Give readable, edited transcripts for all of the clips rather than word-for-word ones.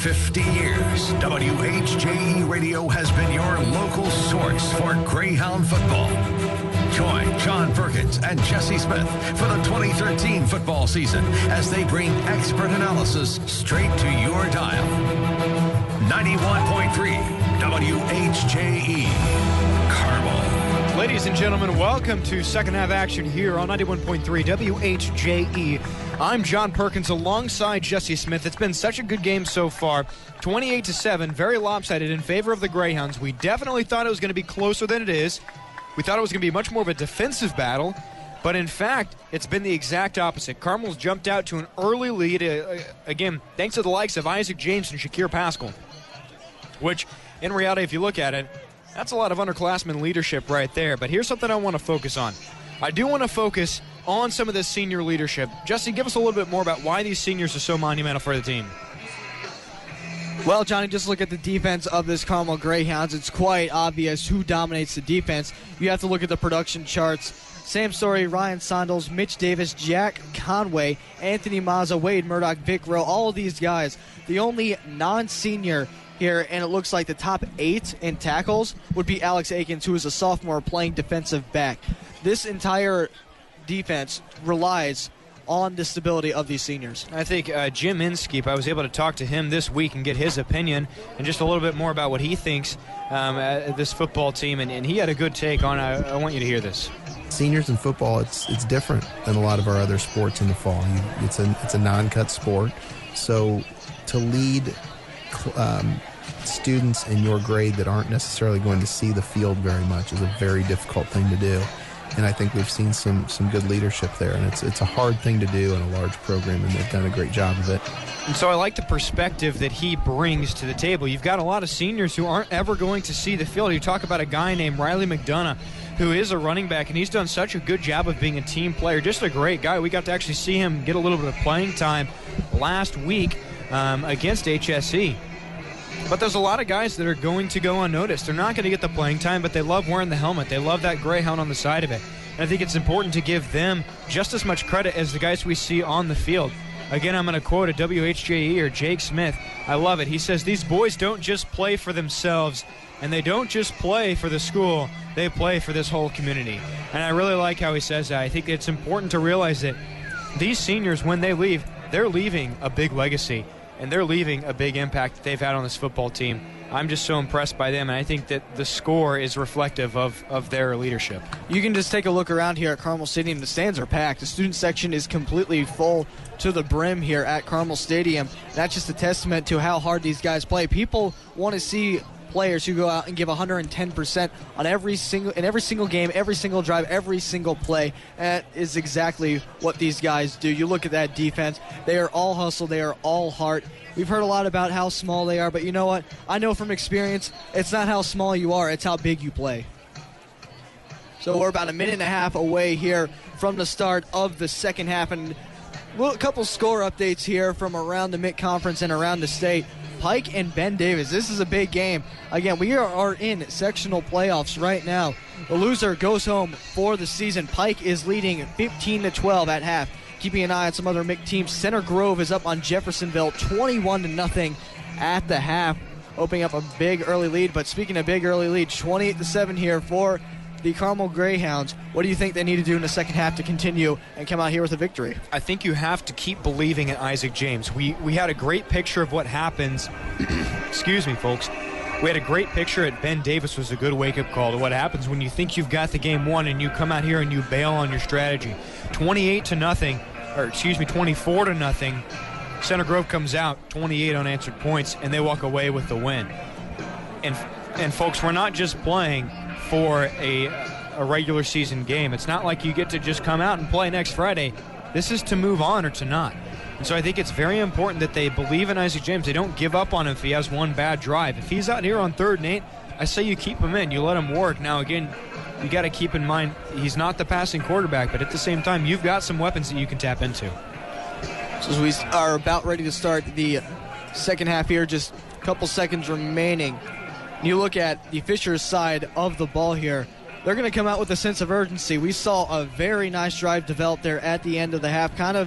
50 years, WHJE Radio has been your local source for Greyhound football. Join John Perkins and Jesse Smith for the 2013 football season as they bring expert analysis straight to your dial. 91.3 WHJE, Carmel. Ladies and gentlemen, welcome to second half action here on 91.3 WHJE. I'm John Perkins alongside Jesse Smith. It's been such a good game so far. 28-7, very lopsided in favor of the Greyhounds. We definitely thought it was going to be closer than it is. We thought it was going to be much more of a defensive battle, but in fact, it's been the exact opposite. Carmel's jumped out to an early lead, again, thanks to the likes of Isaac James and Shakir Pascal, which, in reality, if you look at it, that's a lot of underclassmen leadership right there. But here's something I want to focus on. I do want to focus on some of this senior leadership. Jesse, give us a little bit more about why these seniors are so monumental for the team. Well, Johnny, just look at the defense of this Carmel Greyhounds. It's quite obvious who dominates the defense. You have to look at the production charts. Sam Story, Ryan Sondels, Mitch Davis, Jack Conway, Anthony Mazza, Wade Murdoch, Vic Rowe, all of these guys. The only non-senior here, and it looks like the top 8 in tackles, would be Alex Akins, who is a sophomore playing defensive back. This entire defense relies on the stability of these seniors. I think Jim Inskeep, I was able to talk to him this week and get his opinion and just a little bit more about what he thinks this football team, and he had a good take on it. I want you to hear this. Seniors in football, it's different than a lot of our other sports in the fall. It's a non-cut sport, so to lead students in your grade that aren't necessarily going to see the field very much is a very difficult thing to do. And I think we've seen some good leadership there, and it's a hard thing to do in a large program, and they've done a great job of it. And so I like the perspective that he brings to the table. You've got a lot of seniors who aren't ever going to see the field. You talk about a guy named Riley McDonough, who is a running back, and he's done such a good job of being a team player. Just a great guy. We got to actually see him get a little bit of playing time last week against HSE. But there's a lot of guys that are going to go unnoticed. They're not going to get the playing time, but they love wearing the helmet. They love that Greyhound on the side of it. And I think it's important to give them just as much credit as the guys we see on the field. Again, I'm going to quote a WHJE or Jake Smith. I love it. He says, these boys don't just play for themselves, and they don't just play for the school. They play for this whole community. And I really like how he says that. I think it's important to realize that these seniors, when they leave, they're leaving a big legacy. And they're leaving a big impact that they've had on this football team. I'm just so impressed by them, and I think that the score is reflective of their leadership. You can just take a look around here at Carmel Stadium. The stands are packed. The student section is completely full to the brim here at Carmel Stadium. That's just a testament to how hard these guys play. People want to see players who go out and give 110% on every single game, every single drive, every single play. That is exactly what these guys do. You look at that defense. They are all hustle. They are all heart. We've heard a lot about how small they are, but you know what? I know from experience, it's not how small you are, it's how big you play. So we're about a minute and a half away here from the start of the second half, and a couple score updates here from around the Mid-Conference and around the state. Pike and Ben Davis, this is a big game. Again, we are in sectional playoffs right now. The loser goes home for the season. Pike is leading 15-12 at half. Keeping an eye on some other MIC teams. Center Grove is up on Jeffersonville 21-0 at the half, opening up a big early lead. But speaking of big early lead, 28-7 here for the Carmel Greyhounds. What do you think they need to do in the second half to continue and come out here with a victory? I think you have to keep believing in Isaac James. We had a great picture of what happens. Excuse me, folks. We had a great picture at Ben Davis was a good wake-up call to what happens when you think you've got the game won and you come out here and you bail on your strategy. 24-0. Center Grove comes out, 28 unanswered points, and they walk away with the win. And folks, we're not just playing for a regular season game. It's not like you get to just come out and play next Friday. This is to move on or to not. And so I think it's very important that they believe in Isaac James. They don't give up on him if he has one bad drive. If he's out here on 3rd and 8, I say you keep him in. You let him work. Now, again, you got to keep in mind he's not the passing quarterback, but at the same time, you've got some weapons that you can tap into. So as we are about ready to start the second half here, just a couple seconds remaining. You look at the Fishers side of the ball here. They're going to come out with a sense of urgency. We saw a very nice drive develop there at the end of the half, kind of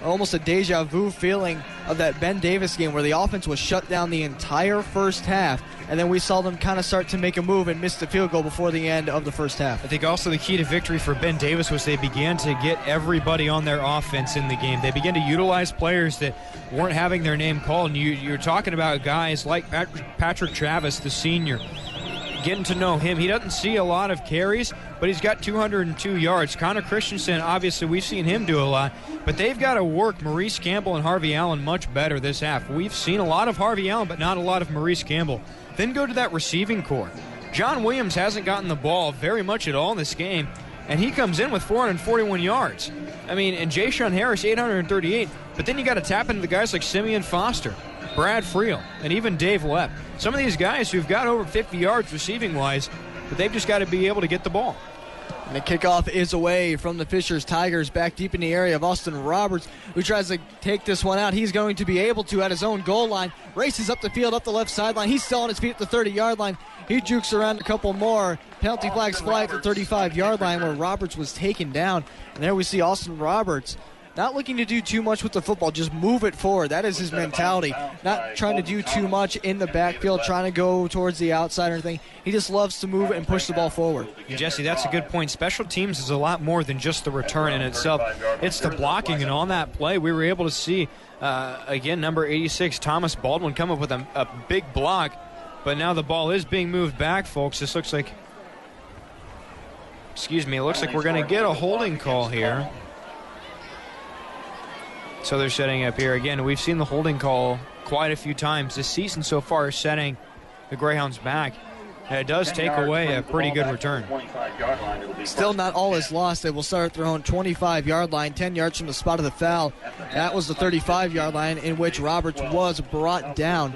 almost a deja vu feeling of that Ben Davis game where the offense was shut down the entire first half, and then we saw them kind of start to make a move and miss the field goal before the end of the first half. I think also the key to victory for Ben Davis was they began to get everybody on their offense in the game. They began to utilize players that weren't having their name called, and you're talking about guys like Patrick Travis, the senior. Getting to know him. He doesn't see a lot of carries, but he's got 202 yards. Connor Christensen, obviously, we've seen him do a lot, but they've got to work Maurice Campbell and Harvey Allen much better this half. We've seen a lot of Harvey Allen, but not a lot of Maurice Campbell. Then go to that receiving core. John Williams hasn't gotten the ball very much at all in this game, and he comes in with 441 yards. I mean, and Jayshon Harris, 838, but then you got to tap into the guys like Simeon Foster, Brad Friel, and even Dave Lepp. Some of these guys who've got over 50 yards receiving-wise, but they've just got to be able to get the ball. And the kickoff is away from the Fishers Tigers, back deep in the area of Austin Roberts, who tries to take this one out. He's going to be able to at his own goal line. Races up the field, up the left sideline. He's still on his feet at the 30-yard line. He jukes around a couple more. Penalty flags fly at the 35-yard line where Roberts was taken down. And there we see Austin Roberts not looking to do too much with the football, just move it forward. That is his mentality. Not trying to do too much in the backfield, trying to go towards the outside or anything. He just loves to move and push the ball forward. Jesse, that's a good point. Special teams is a lot more than just the return in itself. It's the blocking, and on that play, we were able to see, again, number 86, Thomas Baldwin, come up with a big block, but now the ball is being moved back, folks. This looks like, it looks like we're going to get a holding call here. So they're setting up here. Again, we've seen the holding call quite a few times this season so far, setting the Greyhounds back. And it does take away a pretty good return. Still not all is lost. They will start at their own 25-yard line, 10 yards from the spot of the foul. That was the 35-yard line in which Roberts was brought down.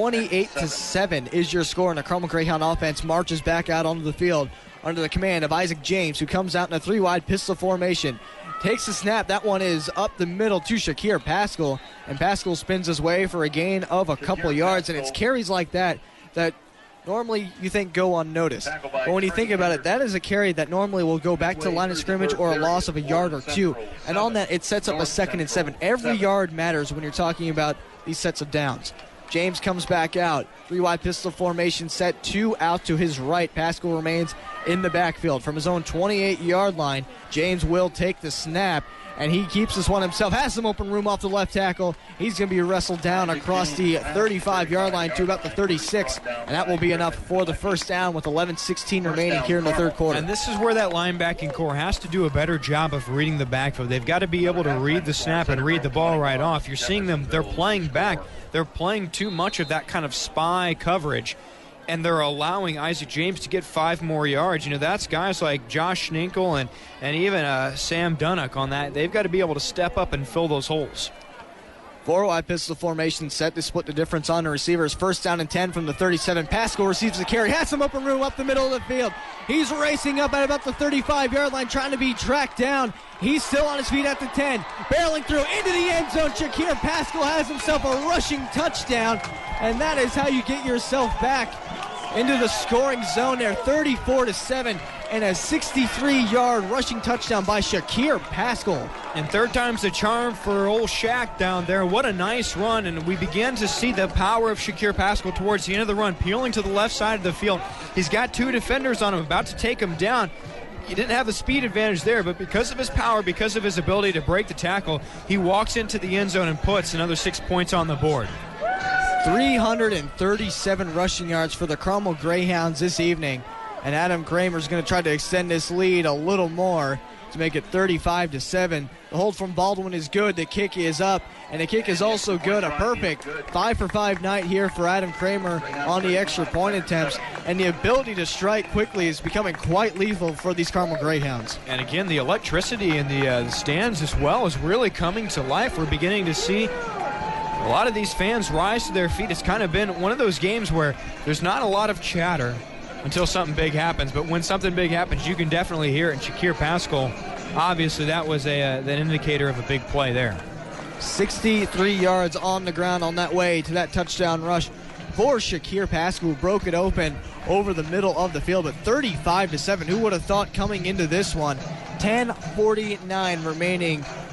28-7 is your score, and the Carmel Greyhound offense marches back out onto the field under the command of Isaac James, who comes out in a three-wide pistol formation. Takes the snap. That one is up the middle to Shakir Pascal, and Pascal spins his way for a gain of a couple yards, and it's carries like that normally you think go unnoticed. But when you think about it, that is a carry that normally will go back to the line of scrimmage or a loss of a yard or two, and on that it sets up a 2nd and 7. Every yard matters when you're talking about these sets of downs. James comes back out. Three-wide pistol formation set, 2 out to his right. Pascal remains in the backfield. From his own 28-yard line, James will take the snap, and he keeps this one himself. Has some open room off the left tackle. He's going to be wrestled down across the 35-yard line to about the 36, and that will be enough for the first down with 11:16 remaining here in the third quarter. And this is where that linebacking core has to do a better job of reading the backfield. They've got to be able to read the snap and read the ball right off. You're seeing them, they're playing back. They're playing too much of that kind of spy coverage, and they're allowing Isaac James to get 5 more yards. You know, that's guys like Josh Schninkel and even Sam Dunnock on that. They've got to be able to step up and fill those holes. 4-wide pistol formation set to split the difference on the receivers. First down and 10 from the 37. Pascal receives the carry. Has some open room up the middle of the field. He's racing up at about the 35-yard line, trying to be tracked down. He's still on his feet at the 10. Barreling through into the end zone. Shakir Pascal has himself a rushing touchdown. And that is how you get yourself back into the scoring zone there. 34-7. And a 63-yard rushing touchdown by Shakir Pascal. And third time's the charm for old Shaq down there. What a nice run. And we began to see the power of Shakir Pascal towards the end of the run, peeling to the left side of the field. He's got 2 defenders on him, about to take him down. He didn't have the speed advantage there, but because of his power, because of his ability to break the tackle, he walks into the end zone and puts another 6 points on the board. 337 rushing yards for the Carmel Greyhounds this evening. And Adam Kramer's going to try to extend this lead a little more to make it 35-7. The hold from Baldwin is good. The kick is up, and the kick is also good. A perfect 5-for-5 night here for Adam Kramer on the extra point attempts. And the ability to strike quickly is becoming quite lethal for these Carmel Greyhounds. And again, the electricity in the stands as well is really coming to life. We're beginning to see a lot of these fans rise to their feet. It's kind of been one of those games where there's not a lot of chatter until something big happens, but when something big happens, you can definitely hear it. And Shakir Pascal, obviously that was an indicator of a big play there. 63 yards on the ground on that way to that touchdown rush for Shakir Pascal, who broke it open over the middle of the field, but 35-7. Who would have thought coming into this one? 10:49 remaining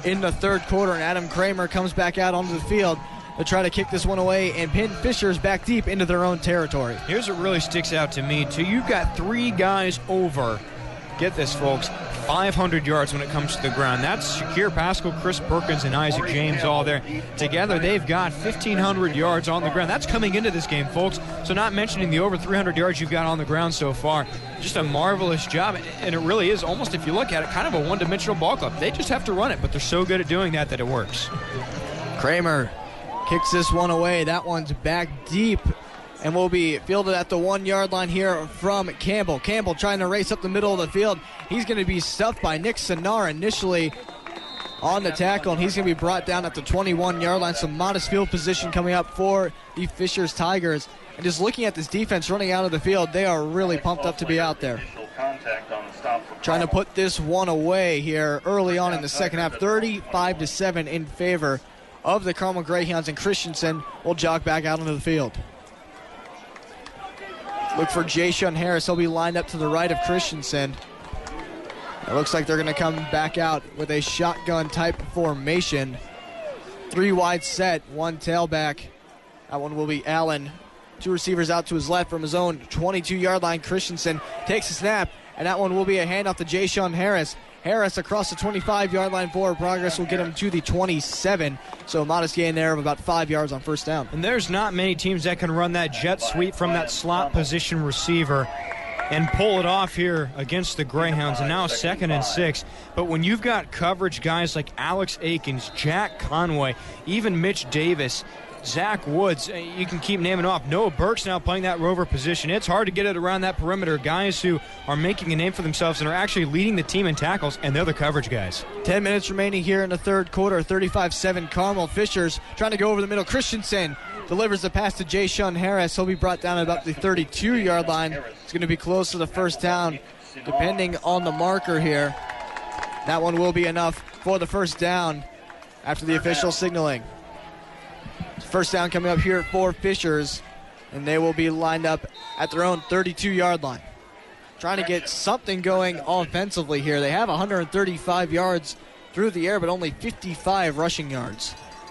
in the third quarter, and Adam Kramer comes back out onto the field to try to kick this one away and pin Fishers back deep into their own territory. Here's what really sticks out to me, too. You've got 3 guys over, get this, folks, 500 yards when it comes to the ground. That's Shakir Pascal, Chris Perkins, and Isaac James all there. Together, they've got 1,500 yards on the ground. That's coming into this game, folks. So not mentioning the over 300 yards you've got on the ground so far. Just a marvelous job. And it really is almost, if you look at it, kind of a one-dimensional ball club. They just have to run it, but they're so good at doing that it works. Kramer kicks this one away. That one's back deep and will be fielded at the 1-yard line here from Campbell. Campbell trying to race up the middle of the field. He's going to be stuffed by Nick Sonar initially on the tackle, and he's going to be brought down at the 21-yard line. Some modest field position coming up for the Fishers Tigers. And just looking at this defense running out of the field, they are really pumped up to be out there. Trying to put this one away here early on in the second half. 35-7 in favor of the Carmel Greyhounds, and Christensen will jog back out onto the field. Look for Jay-Shun Harris. He'll be lined up to the right of Christensen. It looks like they're going to come back out with a shotgun-type formation. 3 wide set, 1 tailback. That one will be Allen. 2 receivers out to his left from his own 22-yard line. Christensen takes a snap, and that one will be a handoff to Jay-Shun Harris. Harris across the 25-yard line forward progress will get him to the 27. So a modest gain there of about 5 yards on first down. And there's not many teams that can run that jet sweep from that slot position receiver and pull it off here against the Greyhounds. And now 2nd and 6. But when you've got coverage guys like Alex Akins, Jack Conway, even Mitch Davis, Zach Woods, you can keep naming off. Noah Burke's now playing that rover position. It's hard to get it around that perimeter. Guys who are making a name for themselves and are actually leading the team in tackles, and they're the coverage guys. 10 minutes remaining here in the third quarter. 35-7 Carmel. Fishers trying to go over the middle. Christensen delivers the pass to Jay-Shun Harris. He'll be brought down at about the 32-yard line. It's going to be close to the first down, depending on the marker here. That one will be enough for the first down after the official signaling. First down coming up here for Fishers, and they will be lined up at their own 32-yard line. Trying to get something going offensively here. They have 135 yards through the air, but only 55 rushing yards.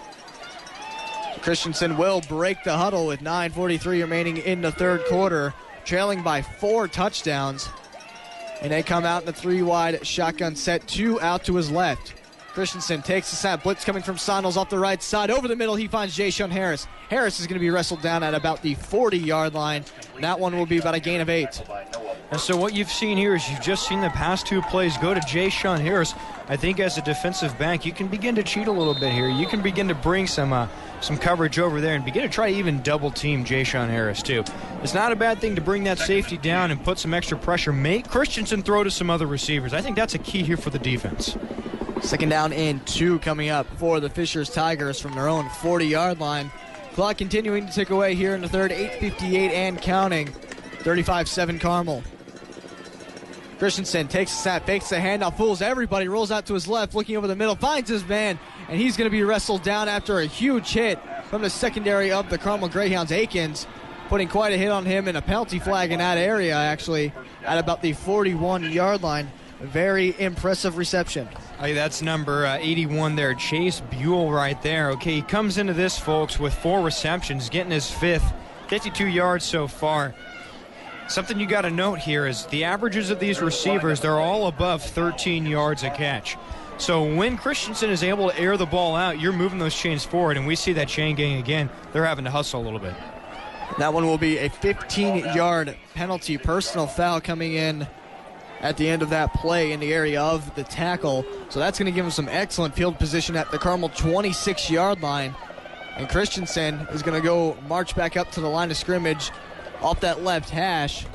Christensen will break the huddle with 9:43 remaining in the third quarter, trailing by 4 touchdowns. And they come out in the 3-wide shotgun set, 2 out to his left. Christensen takes the snap. Blitz coming from Sonals off the right side. Over the middle, he finds Jay-Shun Harris. Harris is going to be wrestled down at about the 40-yard line. And that one will be about a gain of 8. And so what you've seen here is you've just seen the past 2 plays go to Jay-Shun Harris. I think as a defensive back, you can begin to cheat a little bit here. You can begin to bring some coverage over there and begin to try to even double-team Jay-Shun Harris, too. It's not a bad thing to bring that safety down and put some extra pressure. Make Christensen throw to some other receivers. I think that's a key here for the defense. Second down and 2 coming up for the Fishers Tigers from their own 40-yard line. Clock continuing to tick away here in the third, 8:58 and counting. 35-7 Carmel. Christensen takes a snap, fakes the handoff, fools everybody, rolls out to his left, looking over the middle, finds his man, and he's going to be wrestled down after a huge hit from the secondary of the Carmel Greyhounds. Akins putting quite a hit on him, and a penalty flag in that area, actually, at about the 41-yard line. Very impressive reception. Hey, that's number 81 there, Chase Buell right there. Okay, he comes into this, folks, with 4 receptions, getting his 5th, 52 yards so far. Something you got to note here is the averages of these receivers, they're all above 13 yards a catch. So when Christensen is able to air the ball out, you're moving those chains forward, and we see that chain gang again. They're having to hustle a little bit. That one will be a 15-yard penalty, personal foul coming in at the end of that play in the area of the tackle. So that's going to give him some excellent field position at the Carmel 26-yard line. And Christensen is going to go march back up to the line of scrimmage off that left hash.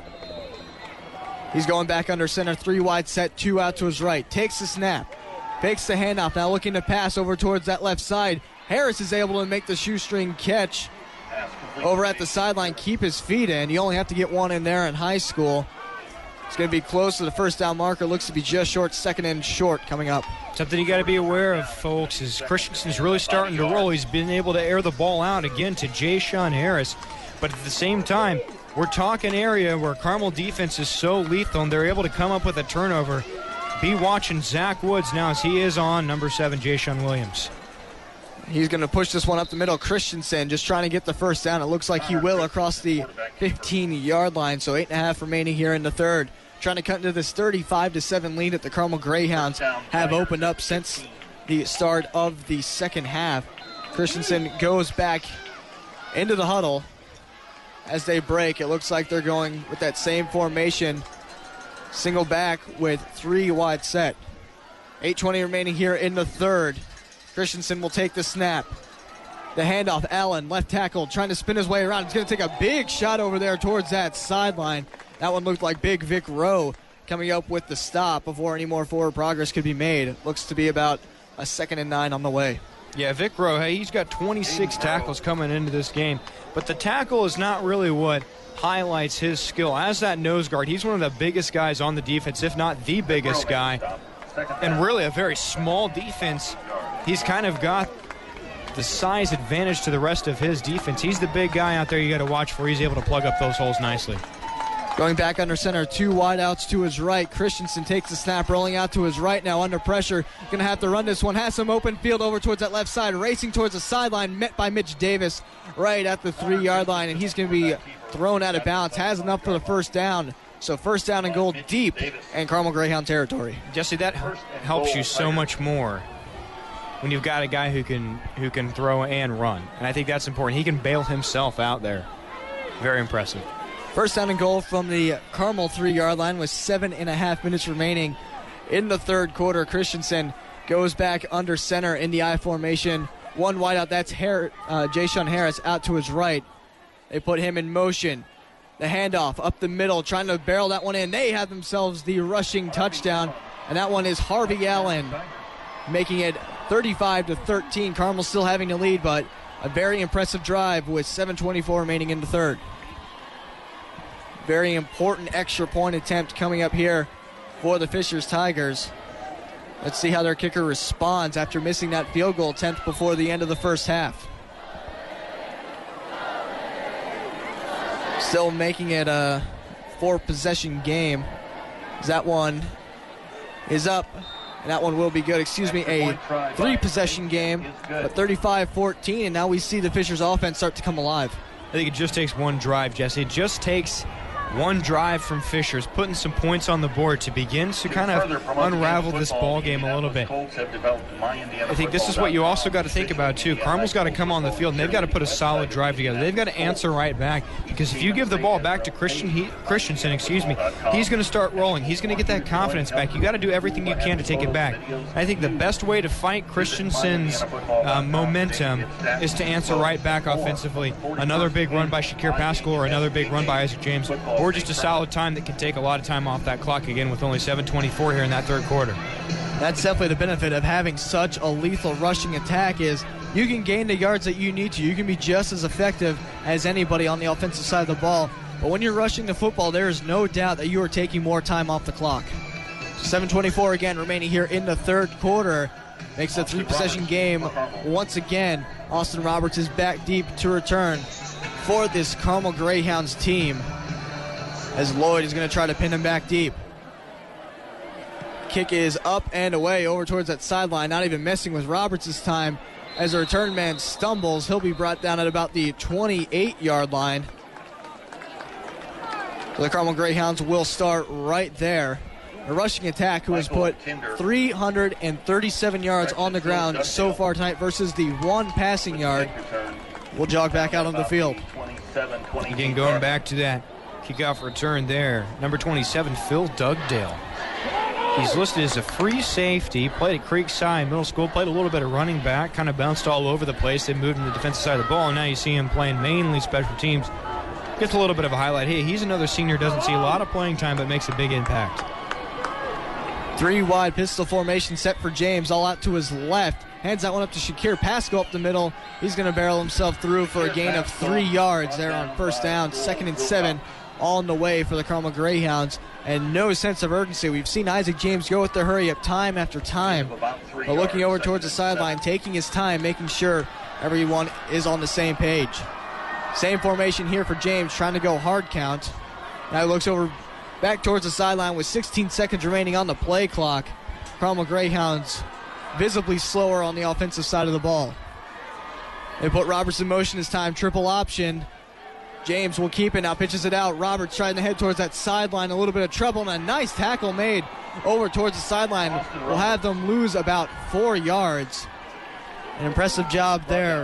He's going back under center, 3 wide set, 2 out to his right. Takes the snap, fakes the handoff, now looking to pass over towards that left side. Harris is able to make the shoestring catch over at the sideline, keep his feet in. You only have to get one in there in high school. It's going to be close to the first down marker. Looks to be just short, 2nd and short coming up. Something you got to be aware of, folks, is Christensen's really starting to roll. He's been able to air the ball out again to Jay-Shun Harris. But at the same time, we're talking area where Carmel defense is so lethal, and they're able to come up with a turnover. be watching Zach Woods now, as he is on number 7, Jayshon Williams. He's going to push this one up the middle. Christensen just trying to get the first down. It looks like he will across the 15-yard line. So 8.5 remaining here in the third. Trying to cut into this 35-7 lead that the Carmel Greyhounds have opened up since the start of the second half. Christensen goes back into the huddle as they break. It looks like they're going with that same formation. Single back with 3 wide set. 8:20 remaining here in the third. Christensen will take the snap. The handoff, Allen, left tackle, trying to spin his way around. He's going to take a big shot over there towards that sideline. That one looked like Big Vic Rowe coming up with the stop before any more forward progress could be made. Looks to be about a 2nd and 9 on the way. Yeah, Vic Rowe, hey, he's got 26 tackles coming into this game. But the tackle is not really what highlights his skill. As that nose guard, he's one of the biggest guys on the defense, if not the biggest guy. And really a very small defense. He's kind of got the size advantage to the rest of his defense. He's the big guy out there you got to watch for. He's able to plug up those holes nicely. Going back under center, 2 wideouts to his right. Christensen takes the snap, rolling out to his right now under pressure. Going to have to run this one. Has some open field over towards that left side. Racing towards the sideline, met by Mitch Davis right at the 3-yard line. And he's going to be thrown out of bounds. Has enough for the first down. So first down and goal deep in Carmel Greyhound territory. Jesse, that helps you so much more when you've got a guy who can throw and run. And I think that's important. He can bail himself out there. Very impressive. First down and goal from the Carmel 3-yard line with 7.5 minutes remaining in the third quarter. Christensen goes back under center in the I formation. 1 wide out, that's Jayshon Harris out to his right. They put him in motion. The handoff up the middle, trying to barrel that one in. They have themselves the rushing touchdown, and that one is Harvey Allen, making it 35-13. Carmel still having the lead, but a very impressive drive with 7:24 remaining in the third. Very important extra point attempt coming up here for the Fishers Tigers. Let's see how their kicker responds after missing that field goal attempt before the end of the first half. Still making it a 4-possession game. That one is up, and that one will be good. A 3-possession game, but 35-14, and now we see the Fishers offense start to come alive. I think it just takes one drive, Jesse. It just takes one drive from Fishers, putting some points on the board to begin to kind of unravel this ball game a little bit. I think this is what you also got to think about, too. Carmel's got to come on the field, and they've got to put a solid drive together. They've got to answer right back, because if you give the ball back to Christensen, he's going to start rolling. He's going to get that confidence back. You got to do everything you can to take it back. I think the best way to fight Christensen's momentum is to answer right back offensively. Another big run by Shakir Pascal or another big run by Isaac James, or just a solid time that can take a lot of time off that clock again with only 7:24 here in that third quarter. That's definitely the benefit of having such a lethal rushing attack, is you can gain the yards that you need to. You can be just as effective as anybody on the offensive side of the ball. But when you're rushing the football, there is no doubt that you are taking more time off the clock. 7:24 again remaining here in the third quarter. Makes a 3-possession game once again. Austin Roberts is back deep to return for this Carmel Greyhounds team, as Lloyd is going to try to pin him back deep. Kick is up and away over towards that sideline, not even messing with Roberts this time. As the return man stumbles, he'll be brought down at about the 28-yard line. So the Carmel Greyhounds will start right there. A rushing attack who has put 337 yards on the ground so far tonight versus the 1 passing yard. We'll jog back out on the field. Again, going back to that kickoff return there. Number 27, Phil Dugdale. He's listed as a free safety, played at Creekside Middle School, played a little bit of running back, kind of bounced all over the place. They moved him to the defensive side of the ball, and now you see him playing mainly special teams. Gets a little bit of a highlight. Hey, he's another senior, doesn't see a lot of playing time, but makes a big impact. 3 wide pistol formation set for James, all out to his left. Hands that one up to Shakir Pascal up the middle. He's going to barrel himself through for a gain of 3 yards there on first down. 2nd and 7 on the way for the Carmel Greyhounds. And no sense of urgency. We've seen Isaac James go with the hurry up time after time. But looking over towards the sideline, taking his time, making sure everyone is on the same page. Same formation here for James, trying to go hard count. Now he looks over back towards the sideline with 16 seconds remaining on the play clock. Carmel Greyhounds visibly slower on the offensive side of the ball. They put Roberts in motion this time, triple option. James will keep it now, pitches it out. Roberts trying to head towards that sideline, a little bit of trouble, and a nice tackle made over towards the sideline. Will have them lose about 4 yards. An impressive job there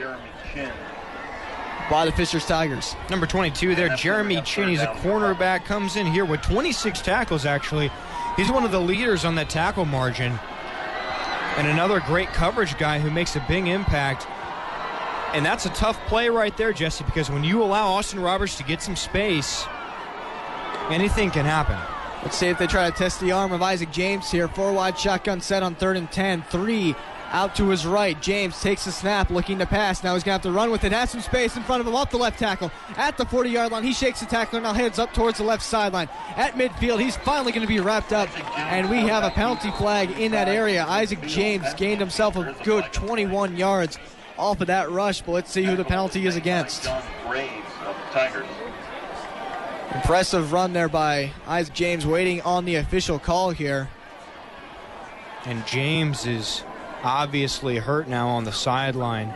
by the Fishers Tigers. Number 22 there, Jeremy Chin. He's a cornerback, comes in here with 26 tackles, actually. He's one of the leaders on that tackle margin. And another great coverage guy who makes a big impact. And that's a tough play right there, Jesse, because when you allow Austin Roberts to get some space, anything can happen. Let's see if they try to test the arm of Isaac James here. 4 wide shotgun set on 3rd and 10. 3 out to his right. James takes the snap, looking to pass. Now he's going to have to run with it. Has some space in front of him off the left tackle. At the 40-yard line, he shakes the tackler, now heads up towards the left sideline. At midfield, he's finally going to be wrapped up, and we have a penalty flag in that area. Isaac James gained himself a good 21 yards off of that rush, but let's see who the penalty is against. Impressive run there by Isaac James, waiting on the official call here. And James is obviously hurt now on the sideline.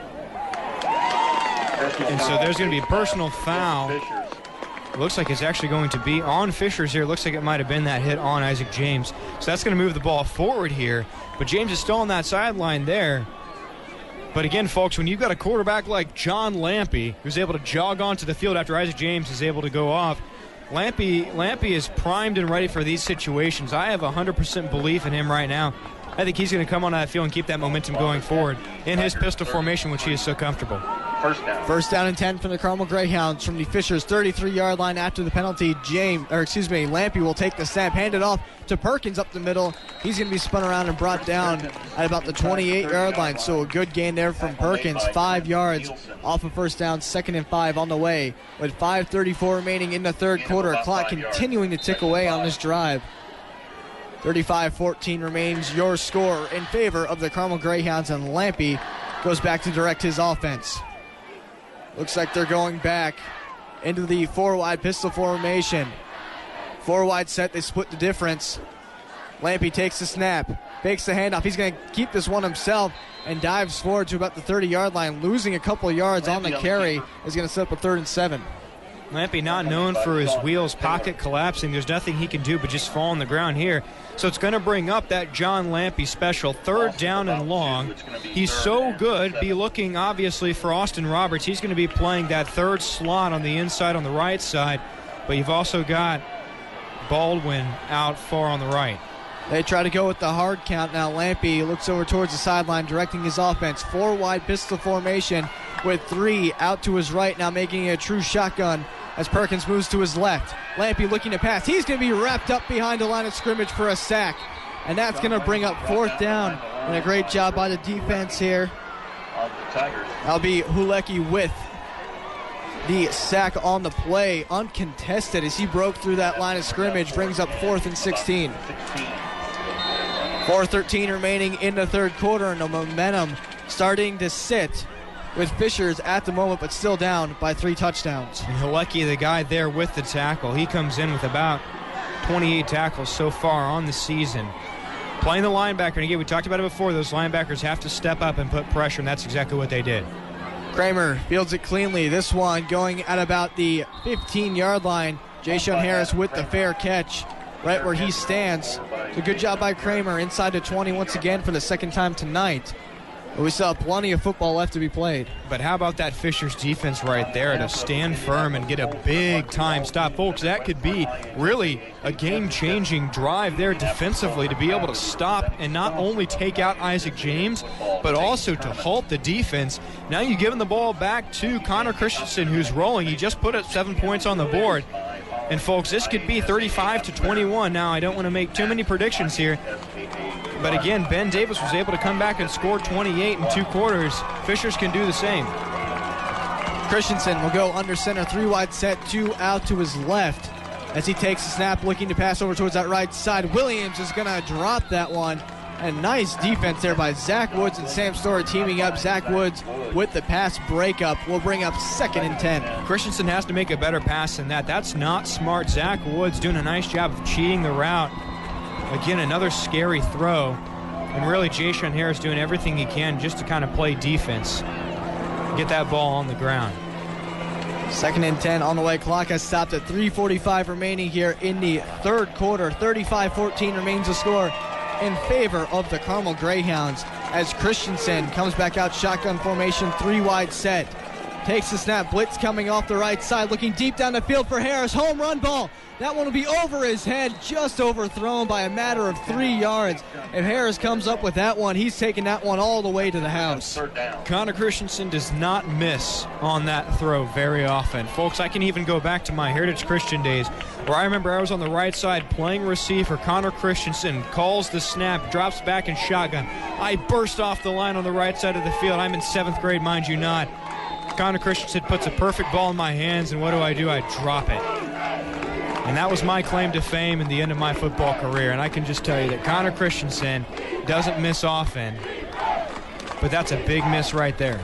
And so there's going to be a personal foul. Looks like it's actually going to be on Fishers here. Looks like it might have been that hit on Isaac James. So that's going to move the ball forward here. But James is still on that sideline there. But again, folks, when you've got a quarterback like John Lampe, who's able to jog onto the field after Isaac James is able to go off, Lampe is primed and ready for these situations. I have 100% belief in him right now. I think he's going to come on that field and keep that momentum going forward in his pistol formation, which he is so comfortable. First down and 10 from the Carmel Greyhounds from the Fishers 33-yard line after the penalty. Lampe will take the snap, hand it off to Perkins up the middle. He's going to be spun around and brought down at about the 28-yard line. So a good gain there from Perkins. 5 yards off of first down, 2nd and 5 on the way. With 5:34 remaining in the third quarter, clock continuing to tick away on this drive. 35-14 remains your score in favor of the Carmel Greyhounds, and Lampe goes back to direct his offense. Looks like they're going back into the 4-wide pistol formation. 4 wide set, they split the difference. Lampe takes the snap, fakes the handoff. He's going to keep this one himself and dives forward to about the 30-yard line, losing a couple of yards on the carry. Is going to set up a 3rd and 7. Lampe not known for his wheels pocket collapsing. There's nothing he can do but just fall on the ground here. So it's going to bring up that John Lampe special, 3rd down and long. He's so good. Be looking, obviously, for Austin Roberts. He's going to be playing that 3rd slot on the inside on the right side. But you've also got Baldwin out far on the right. They try to go with the hard count now. Lampe looks over towards the sideline, directing his offense. 4-wide pistol formation with 3 out to his right, now making a true shotgun as Perkins moves to his left. Lampe looking to pass. He's going to be wrapped up behind the line of scrimmage for a sack. And that's going to bring up 4th down. And a great job by the defense here. That'll be Hulecki with the sack on the play, uncontested as he broke through that line of scrimmage, brings up 4th and 16. 4:13 remaining in the third quarter, and the momentum starting to sit with Fishers at the moment, but still down by 3 touchdowns. And Hulecki, the guy there with the tackle, he comes in with about 28 tackles so far on the season. Playing the linebacker, and again, we talked about it before, those linebackers have to step up and put pressure, and that's exactly what they did. Kramer fields it cleanly. This one going at about the 15-yard line. Jayshon Harris with the fair catch right where he stands. It's a good job by Kramer inside the 20 once again for the second time tonight. But we still have plenty of football left to be played. But how about that Fishers defense right there to stand firm and get a big-time stop? Folks, that could be really a game-changing drive there defensively to be able to stop and not only take out Isaac James, but also to halt the defense. Now you're giving the ball back to Connor Christensen, who's rolling. He just put up 7 points on the board. And, folks, this could be 35-21. Now, I don't want to make too many predictions here. But, again, Ben Davis was able to come back and score 28 in 2 quarters. Fishers can do the same. Christensen will go under center, 3-wide set, 2 out to his left as he takes the snap, looking to pass over towards that right side. Williams is going to drop that one And nice defense there by Zach Woods and Sam Storer teaming up. Zach Woods with the pass breakup will bring up 2nd and 10. Christensen has to make a better pass than that. That's not smart. Zach Woods doing a nice job of cheating the route. Again, another scary throw. And really, Jayshon Harris doing everything he can just to kind of play defense. Get that ball on the ground. 2nd and 10 on the way. Clock has stopped at 3:45 remaining here in the third quarter. 35-14 remains the score in favor of the Carmel Greyhounds as Christensen comes back out shotgun formation, 3-wide set. Takes the snap, blitz coming off the right side, looking deep down the field for Harris. Home run ball. That one will be over his head, just overthrown by a matter of 3 yards. If Harris comes up with that one, he's taking that one all the way to the house. Connor Christensen does not miss on that throw very often. Folks, I can even go back to my Heritage Christian days where I remember I was on the right side playing receiver. Connor Christensen calls the snap, drops back in shotgun. I burst off the line on the right side of the field. I'm in 7th grade, mind you not. Connor Christensen puts a perfect ball in my hands, and what do? I drop it. And that was my claim to fame and the end of my football career. And I can just tell you that Connor Christensen doesn't miss often, but that's a big miss right there.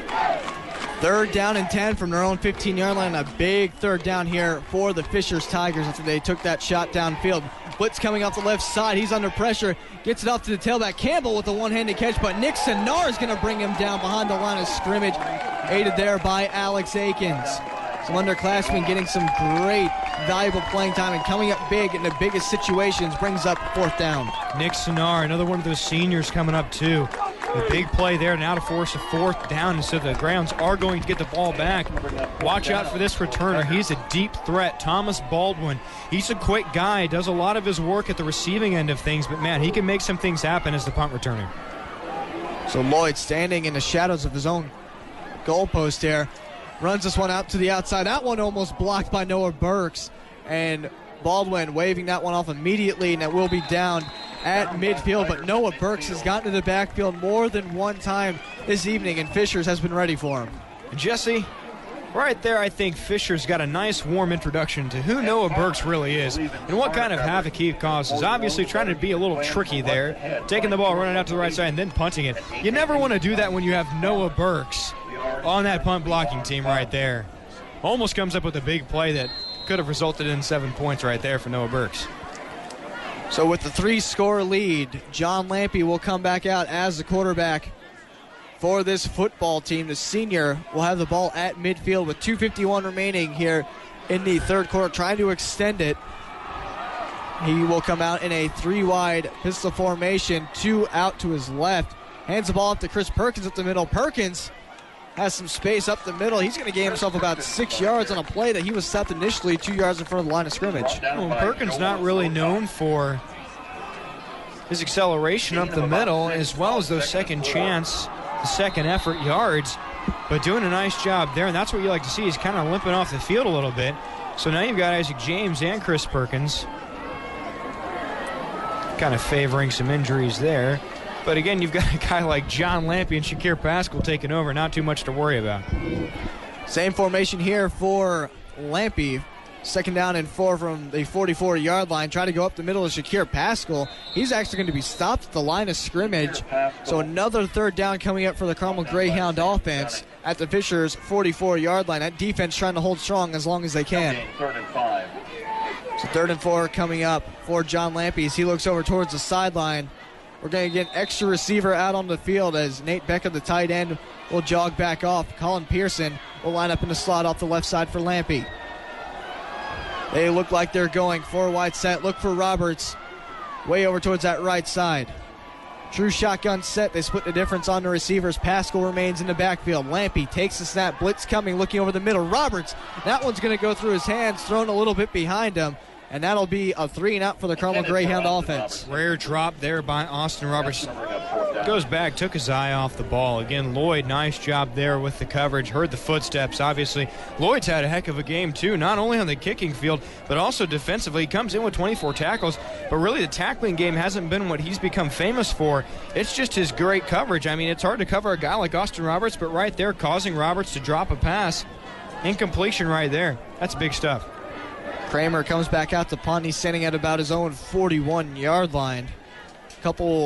3rd down and 10 from their own 15-yard line. A big 3rd down here for the Fishers Tigers after they took that shot downfield. Blitz coming off the left side. He's under pressure. Gets it off to the tailback. Campbell with a one-handed catch, but Nick Sonar is going to bring him down behind the line of scrimmage. Aided there by Alex Akins. Some underclassmen getting some great, valuable playing time and coming up big in the biggest situations brings up 4th down. Nick Sonar, another one of those seniors coming up too. The big play there now to force a 4th down, and so the Greyhounds are going to get the ball back. Watch out for this returner. He's a deep threat. Thomas Baldwin. He's a quick guy, does a lot of his work at the receiving end of things, but man, he can make some things happen as the punt returner. So Lloyd standing in the shadows of his own goalpost here. Runs this one out to the outside. That one almost blocked by Noah Burks. And Baldwin waving that one off immediately, and that will be down at midfield. But Noah Burks has gotten to the backfield more than one time this evening, and Fishers has been ready for him. Jesse, right there, I think Fisher's got a nice warm introduction to who Noah Burks really is and what kind of havoc he causes. Obviously trying to be a little tricky there, taking the ball, running out to the right side, and then punting it. You never want to do that when you have Noah Burks on that punt blocking team right there. Almost comes up with a big play that could have resulted in 7 points right there for Noah Burks. So with the 3-score lead, John Lampe will come back out as the quarterback for this football team. The senior will have the ball at midfield with 2:51 remaining here in the third quarter, trying to extend it. He will come out in a 3-wide pistol formation, 2 out to his left. Hands the ball up to Chris Perkins up the middle. Perkins has some space up the middle. He's going to gain himself about 6 yards on a play that he was stopped initially 2 yards in front of the line of scrimmage. Well, Perkins not really known for his acceleration up the middle as well as those second chance, second effort yards, but doing a nice job there, and that's what you like to see. He's kind of limping off the field a little bit. So now you've got Isaac James and Chris Perkins kind of favoring some injuries there. But again, you've got a guy like John Lampe and Shakir Pascal taking over. Not too much to worry about. Same formation here for Lampe. 2nd down and 4 from the 44-yard line. Try to go up the middle of Shakir Pascal. He's actually going to be stopped at the line of scrimmage. So another 3rd down coming up for the Carmel Greyhound offense at the Fishers 44-yard line. That defense trying to hold strong as long as they can. 3rd and 5. So 3rd and 4 coming up for John Lampe as he looks over towards the sideline. We're going to get an extra receiver out on the field as Nate Beckham, the tight end, will jog back off. Colin Pearson will line up in the slot off the left side for Lampe. They look like they're going 4-wide set. Look for Roberts way over towards that right side. True shotgun set. They split the difference on the receivers. Pascal remains in the backfield. Lampe takes the snap. Blitz coming, looking over the middle. Roberts, that one's going to go through his hands, thrown a little bit behind him. And that'll be a 3-and-out for the Carmel Greyhound offense. Rare drop there by Austin Roberts. Goes back, took his eye off the ball. Again, Lloyd, nice job there with the coverage. Heard the footsteps, obviously. Lloyd's had a heck of a game, too, not only on the kicking field, but also defensively. He comes in with 24 tackles, but really the tackling game hasn't been what he's become famous for. It's just his great coverage. I mean, it's hard to cover a guy like Austin Roberts, but right there, causing Roberts to drop a pass. Incompletion right there. That's big stuff. Kramer comes back out to punt. He's standing at about his own 41-yard line. Couple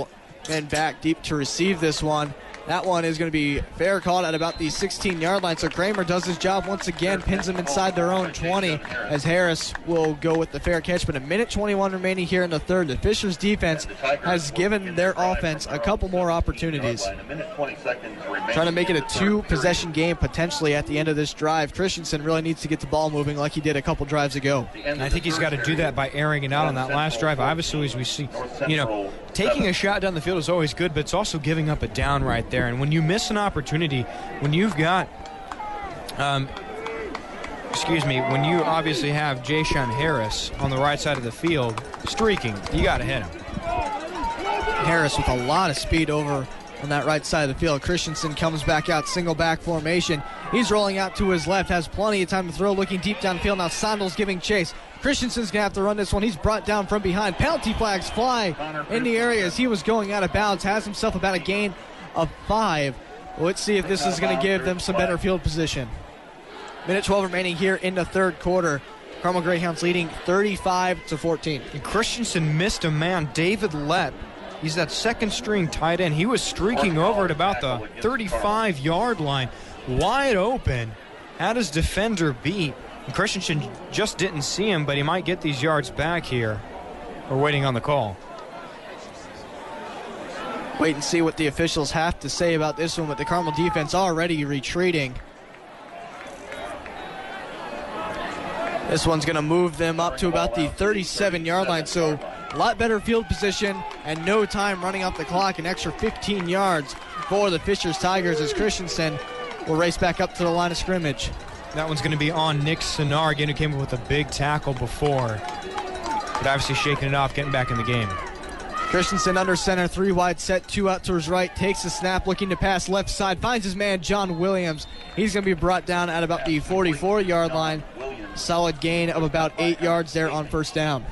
and back deep to receive this one. That one is going to be fair caught at about the 16-yard line. So Kramer does his job once again, pins them inside their own 20 as Harris will go with the fair catch. But a minute 21 remaining here in the third. The Fishers defense has given their offense a couple more opportunities. Trying to make it a two-possession game potentially at the end of this drive. Christensen really needs to get the ball moving like he did a couple drives ago. And I think he's got to do that by airing it out on that last drive. Obviously, as we see, taking a shot down the field is always good, but it's also giving up a down right there. And when you miss an opportunity, when you've got, when you obviously have Jayshon Harris on the right side of the field streaking, you got to hit him. Harris with a lot of speed over on that right side of the field. Christensen comes back out, single back formation. He's rolling out to his left, has plenty of time to throw, looking deep downfield. Now Sondel's giving chase. Christensen's going to have to run this one. He's brought down from behind. Penalty flags fly in the area as he was going out of bounds. Has himself about a gain of 5. Let's see if this is going to give them some better field position. Minute 12 remaining here in the third quarter. Carmel Greyhounds leading 35-14. And Christensen missed a man, David Lepp. He's that second-string tight end. He was streaking over at about the 35-yard line, wide open. Had his defender beat. And Christensen just didn't see him, but he might get these yards back here. We're waiting on the call. Wait and see what the officials have to say about this one, but the Carmel defense already retreating. This one's going to move them up to about the 37-yard line, so a lot better field position and no time running off the clock. An extra 15 yards for the Fishers Tigers as Christensen will race back up to the line of scrimmage. That one's going to be on Nick Sinar, again, who came up with a big tackle before. But obviously shaking it off, getting back in the game. Christensen under center, 3 wide set, 2 out to his right, takes the snap, looking to pass left side, finds his man, John Williams. He's going to be brought down at about the 44-yard line. Solid gain of about 8 yards there on first down.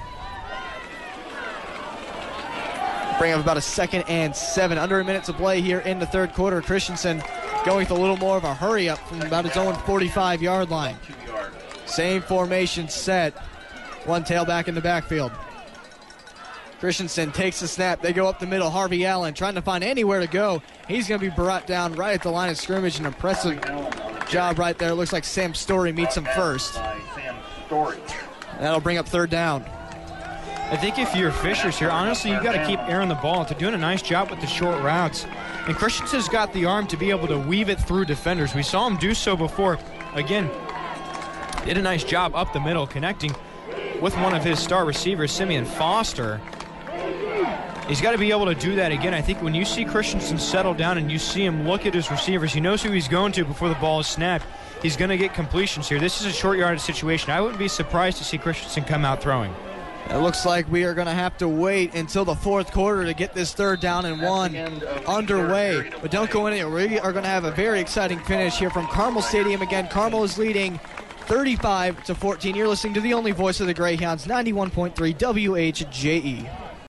Bring up about a 2nd and 7. Under a minute to play here in the third quarter. Christensen going with a little more of a hurry up from about his own 45-yard line. Same formation set. One tailback in the backfield. Christensen takes the snap. They go up the middle. Harvey Allen trying to find anywhere to go. He's going to be brought down right at the line of scrimmage. An impressive job right there. Looks like Sam Story meets him first. That'll bring up third down. I think if you're Fishers here, honestly, you got to keep airing the ball. They're doing a nice job with the short routes. And Christensen's got the arm to be able to weave it through defenders. We saw him do so before. Again, did a nice job up the middle, connecting with one of his star receivers, Simeon Foster. He's got to be able to do that again. I think when you see Christensen settle down and you see him look at his receivers, he knows who he's going to before the ball is snapped. He's going to get completions here. This is a short yardage situation. I wouldn't be surprised to see Christensen come out throwing. It looks like we are going to have to wait until the fourth quarter to get this 3rd down and 1 underway. But don't go anywhere. We are going to have a very exciting finish here from Carmel Stadium. Again, Carmel is leading 35-14. You're listening to the only voice of the Greyhounds, 91.3 WHJE.